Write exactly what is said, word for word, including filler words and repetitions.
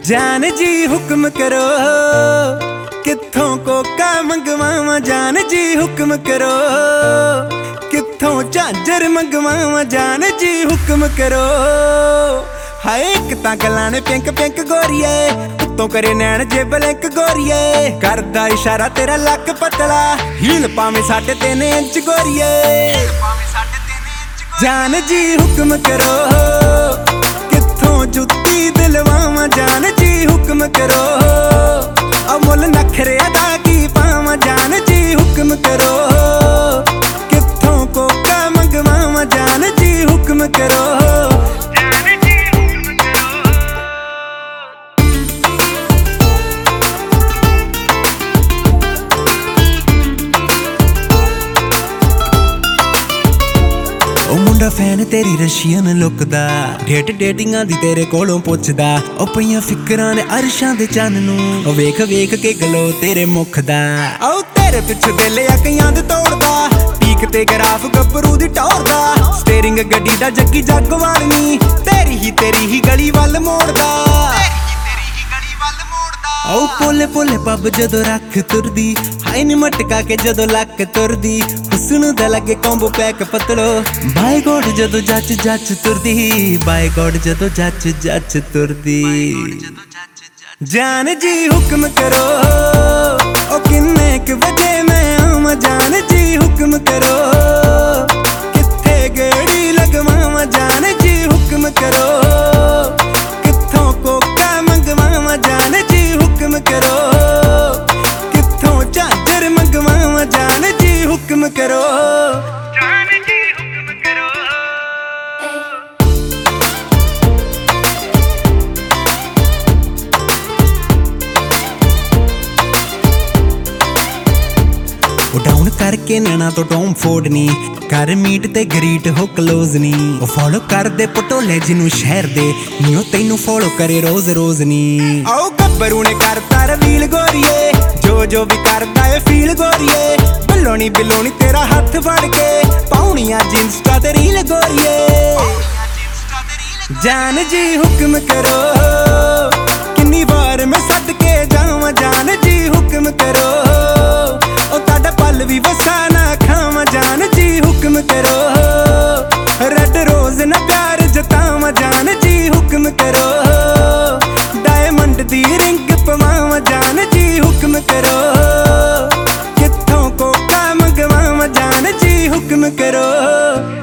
जान जी हुक्म करो कित्थों कोका मंगवावा। जान जी हुक्म करो कित्थों झांजर मंगवावा। जान जी हुक्म करो हाय एक तां गल्लां ने पिंक पिंक गोरीए उत्तों करे नैन जे बलैंक गोरीए करदा इशारा तेरा लक पतला हील पावे साढ़े तीन इंच गोरीए। जान जी हुक्म करो कित्थों जुत्ती दिलवावा। जान जी हुक्म करो अमुल नखरे अदा की पावा। जान जी हुक्म करो कित्थों कोका मंगवावा। जान जी हुक्म करो फैन तेरी रशियन लुक दा डेट डेटिंगां दी तेरे कोलों पुछदा ओ पईयां फिकरां ने अरशां दे चन्न नूं ओ वेख वेख के गलो तेरे मुख दा ओ तेरे पिछे दिल अकियां दे तोड़दा पीक ते ग्राफ गब्बरू दी टोरदा स्टीयरिंग गड्डी दा जग्गी जगवाल नी तेरी ही तेरी ही गली वल मोड़दा। ओ पोले पोले पब जदों रख तुरदी हाय नी मटका के जदों लक तुरदी हुस्न दा लगे कॉम्बो पैक पतलो बाय गॉड जदों जच जच तुरदी बाय गॉड जदों जच जच तुरदी। जान जी हुक्म करो ओ किन्ने क बजे मैं आवां। जान जी हुक्म करो कित्थे गेड़ी लगवावां। जान जी हुक्म करो कित्थों कोका मंगवावां। जान जी हुक्म करो कित्थों झांजर मंगवावां। जान जी हुक्म करो जान जी हुक्म करो। डाउन करके नैना तो टॉम फोड़नी कर मीट ते ग्रीट हो क्लोज नी ओ फॉलो कर दे पटोले जिन्नू शहर दे नी ओ तैनू फॉलो करे रोज रोज नी। आओ गब्बरू ने करता रवील गोरीए जो जो भी करदा है फील गोरीए बिलोनी बिलोनी तेरा हाथ फड़ के पाउनियां इंस्टा ते रील गोरीए। जान जी हुक्म करो किन्नी बार मैं सद के जावां। जान जी हुक्म करो ओ ताड़ा पल भी वसा ना खावां। जान जी हुक्म करो रेड रोज ना प्यार जतावां। जान जी हुक्म करो डायमंड दी रिंग पवावां। जान जी हुक्म करो कित्थों कोका मंगवावां। जान जी हुक्म करो।